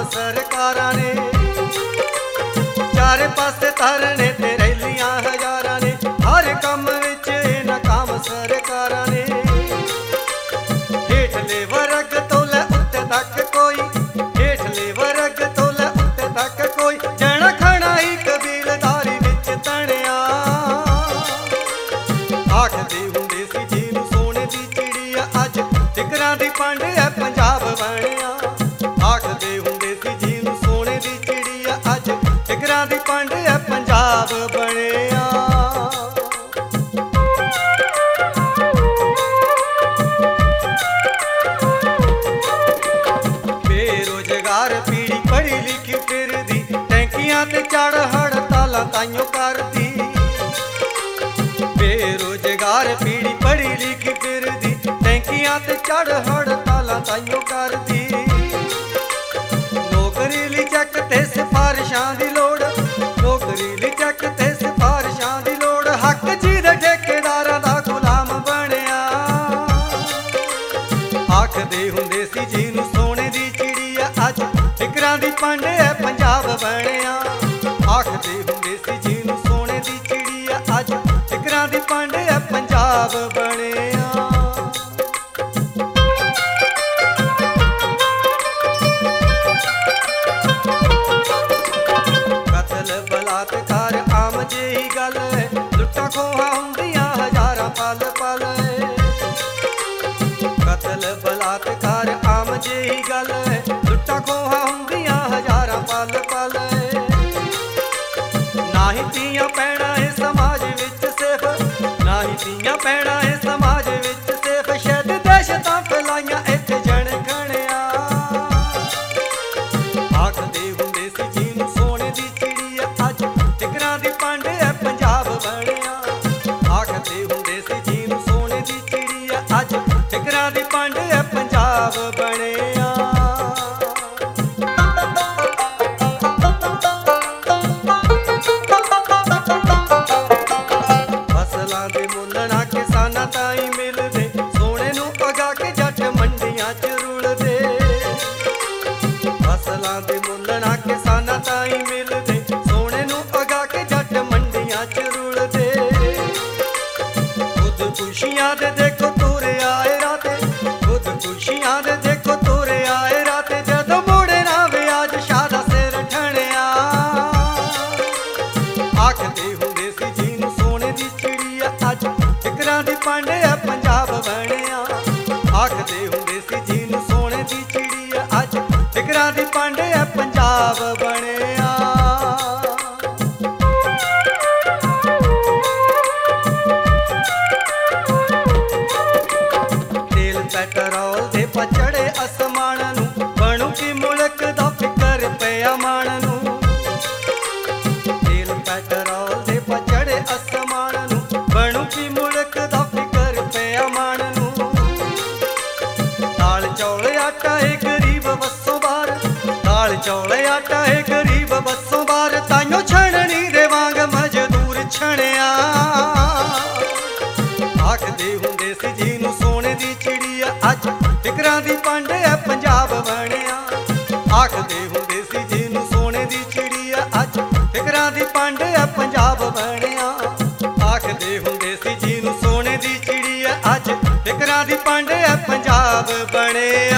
सरकारां ने, चारे पासे धरने ते रैलियां हजारां ने, हर काम विच नाकाम सरकारां ने। हेठले वर्ग तो लै उत्ते तक कोई, हेठले वर्ग तो लै उत्ते तक कोई, जण खड़ा ही कबीलदारी विच तणिया। आखदे हुंदे सी जीनू सोने दी चिड़िया, अज जिगरां दी पंड है पंजाब बणिया। आखदे हुंदे सी जीनू सोने दी चिड़िया, अज जिगरां दी पंड है पंजाब बणिया। बेरोजगार पीढ़ी पढ़ी लिखी फिरदी, टैंकियां ते चढ़ हड़तालां ताइयों करदी। बेरोजगार पीढ़ी पढ़ी लिखी फिरदी, टैंकियां ते चढ़ हड़तालां ताइयों करदी। नौकरी ली चैक ते सिफारिशां दी लोड़, नौकरी ली चैक ते सिफारिशां दी लोड़, हक जीदे ठेकेदारां दा गुलाम बणिया। आखदे हुंदे सी जीनू सोने दी चिड़िया, अज जिगरां दी पंड है पंजाब बणिया। आखदे हुंदे सी जीनू सोने दी चिड़िया, अज जिगरां दी पंड है पंजाब बणिया। कतल बलात्कार आम जेही गल है, लुट्टां खोहां हुंदियां हजारां पल पल। कतल बलात्कार आम जेही गल है, लुट्टां खोहां हुंदियां हजारां पल पल। नाही धीआं भैणां है समाज विच सेफ, नाही धीआं भैणां है समाज विच सेफ, शैद दहशतां फैलाइयां इत्थे जण खणिया। आखदे हुंदे सी जीनू सोने दी चिड़िया, अज जिगरां दी पंड है पंजाब बणिया। आखदे हुंदे सी जीनू सोने दी चिड़िया, अज जिगरां दी पंड है पंजाब बणिया। फसलां दे मुੱਲ ना किसानां ताईं मिलदे, सोने नूं पगा के जट मंडियां च रुलदे। फसलां दे मुੱਲ ना किसानां ताईं मिलदे, सोने नूं पगा के जट मंडियां च रुलदे। खुदकुशियां दे देखो तुरे आए राते, खुदकुशियां दे देखो तुरे आए राते, जदों मोड़े ना व्याज शाह दा सिर ठणिया। आखदे हुंदे सी जीनू सोने दी चिड़िया, अज जिगरां दी पंड है पंजाब बणिया। आखदे हुंदे सी जीनू सोने दी चिड़िया, अज जिगरां दी पंड है पंजाब बणिया। तेल पैट्रोल दे पचड़े असमान नूं, बनू की मुल्क दा फिकर पिया मान नूं। तेल पैट्रोल दे पचड़े असमान नूं, बनू की मुल्क दा फिकर पिया मान नूं। दाल चौल आटा है गरीब बसों बार, दाल चौल आटा है गरीब बसों बार, ताइयों छणनी दे वांग मजदूर छणिया। आखदे हुंदे सी जीनू सोने दी चिड़िया, अज जिगरां दी पंड है पंजाब बणिया। आखदे हुंदे सी जीनू सोने दी चिड़िया, अज जिगरां दी पंड है पंजाब बणिया। आखदे हुंदे सी जीनू सोने दी चिड़िया, अज जिगरां दी पंड है पंजाब बणिया।